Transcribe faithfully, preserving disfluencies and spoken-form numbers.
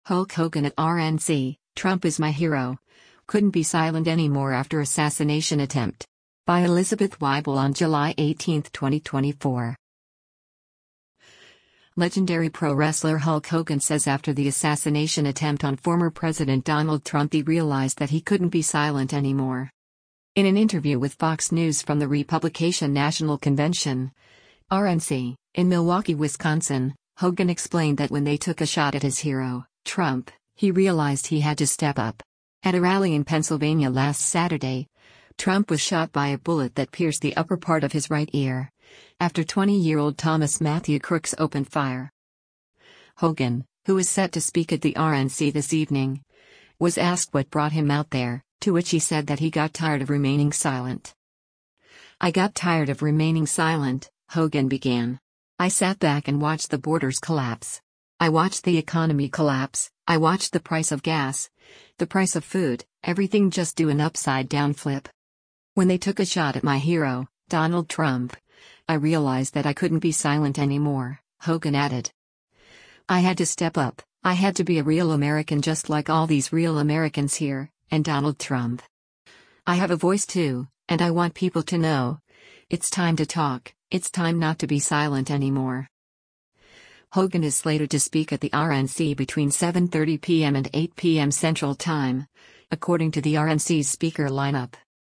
Hulk Hogan at R N C, Trump is my hero. Couldn't be silent anymore after assassination attempt. By Elizabeth Weibel on July eighteenth, twenty twenty-four. Legendary pro wrestler Hulk Hogan says after the assassination attempt on former President Donald Trump he realized that he couldn't be silent anymore. In an interview with Fox News from the Republican National Convention, R N C, in Milwaukee, Wisconsin, Hogan explained that when they took a shot at his hero, Trump, he realized he had to step up. At a rally in Pennsylvania last Saturday, Trump was shot by a bullet that pierced the upper part of his right ear, after twenty-year-old Thomas Matthew Crooks opened fire. Hogan, who is set to speak at the R N C this evening, was asked what brought him out there, to which he said that he got tired of remaining silent. "I got tired of remaining silent," Hogan began. "I sat back and watched the borders collapse. I watched the economy collapse, I watched the price of gas, the price of food, everything just do an upside-down flip. When they took a shot at my hero, Donald Trump, I realized that I couldn't be silent anymore," Hogan added. "I had to step up, I had to be a real American just like all these real Americans here, and Donald Trump. I have a voice too, and I want people to know. It's time to talk, it's time not to be silent anymore." Hogan is slated to speak at the R N C between seven thirty p m and eight p m Central Time, according to the R N C's speaker lineup.